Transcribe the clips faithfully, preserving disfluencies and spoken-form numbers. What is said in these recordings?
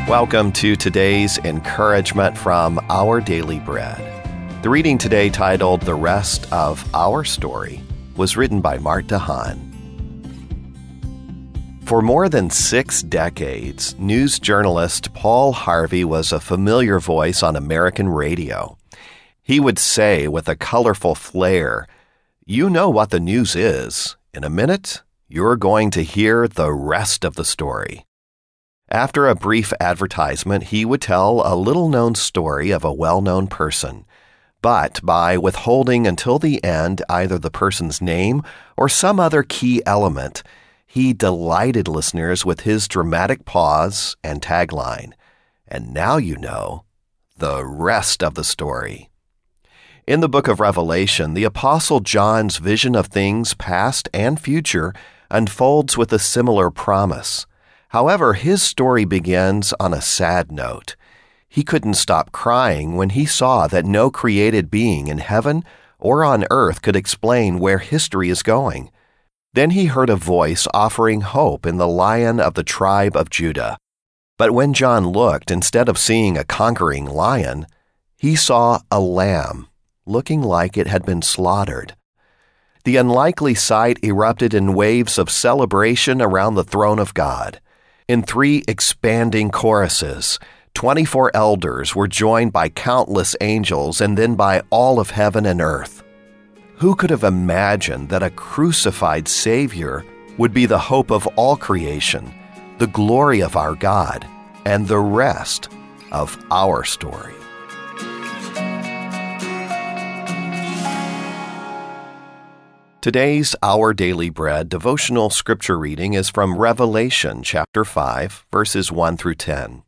Welcome to today's encouragement from Our Daily Bread. The reading today, titled The Rest of Our Story, was written by Mart DeHaan. For more than six decades, news journalist Paul Harvey was a familiar voice on American radio. He would say with a colorful flair, "You know what the news is. In a minute, you're going to hear the rest of the story." After a brief advertisement, he would tell a little-known story of a well-known person. But by withholding until the end either the person's name or some other key element, he delighted listeners with his dramatic pause and tagline, "And now you know the rest of the story." In the book of Revelation, the Apostle John's vision of things past and future unfolds with a similar promise. However, his story begins on a sad note. He couldn't stop crying when he saw that no created being in heaven or on earth could explain where history is going. Then he heard a voice offering hope in the Lion of the tribe of Judah. But when John looked, instead of seeing a conquering lion, he saw a lamb, looking like it had been slaughtered. The unlikely sight erupted in waves of celebration around the throne of God. In three expanding choruses, twenty-four elders were joined by countless angels and then by all of heaven and earth. Who could have imagined that a crucified Savior would be the hope of all creation, the glory of our God, and the rest of our story? Today's Our Daily Bread devotional scripture reading is from Revelation chapter five, verses one through ten.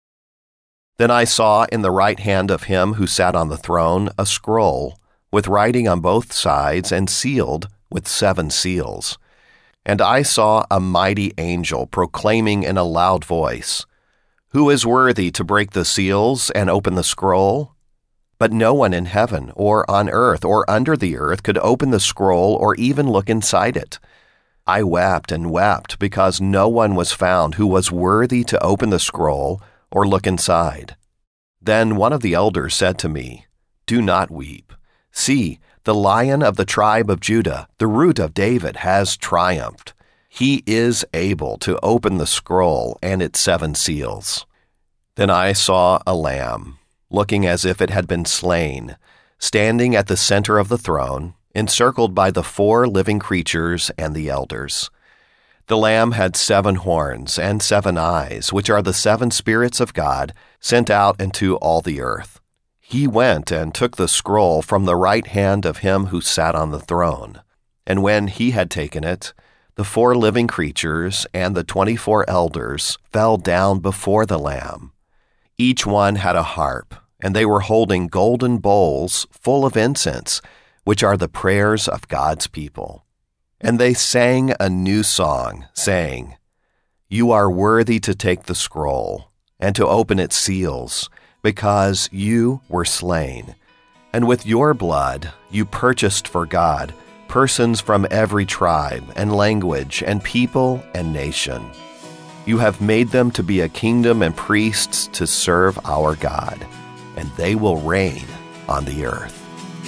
Then I saw in the right hand of him who sat on the throne a scroll, with writing on both sides and sealed with seven seals. And I saw a mighty angel proclaiming in a loud voice, "Who is worthy to break the seals and open the scroll?" But no one in heaven or on earth or under the earth could open the scroll or even look inside it. I wept and wept because no one was found who was worthy to open the scroll or look inside. Then one of the elders said to me, "Do not weep. See, the Lion of the tribe of Judah, the Root of David, has triumphed. He is able to open the scroll and its seven seals." Then I saw a lamb, looking as if it had been slain, standing at the center of the throne, encircled by the four living creatures and the elders. The Lamb had seven horns and seven eyes, which are the seven spirits of God sent out into all the earth. He went and took the scroll from the right hand of him who sat on the throne. And when he had taken it, the four living creatures and the twenty-four elders fell down before the Lamb. Each one had a harp, and they were holding golden bowls full of incense, which are the prayers of God's people. And they sang a new song, saying, "You are worthy to take the scroll and to open its seals, because you were slain. And with your blood you purchased for God persons from every tribe and language and people and nation. You have made them to be a kingdom and priests to serve our God, and they will reign on the earth."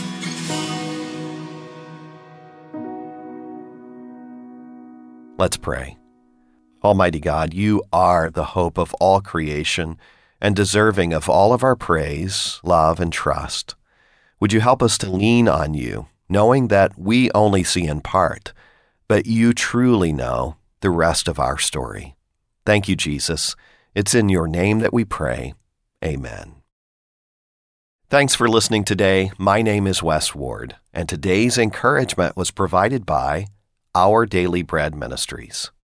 Let's pray. Almighty God, you are the hope of all creation and deserving of all of our praise, love, and trust. Would you help us to lean on you, knowing that we only see in part, but you truly know the rest of our story. Thank you, Jesus. It's in your name that we pray. Amen. Thanks for listening today. My name is Wes Ward, and today's encouragement was provided by Our Daily Bread Ministries.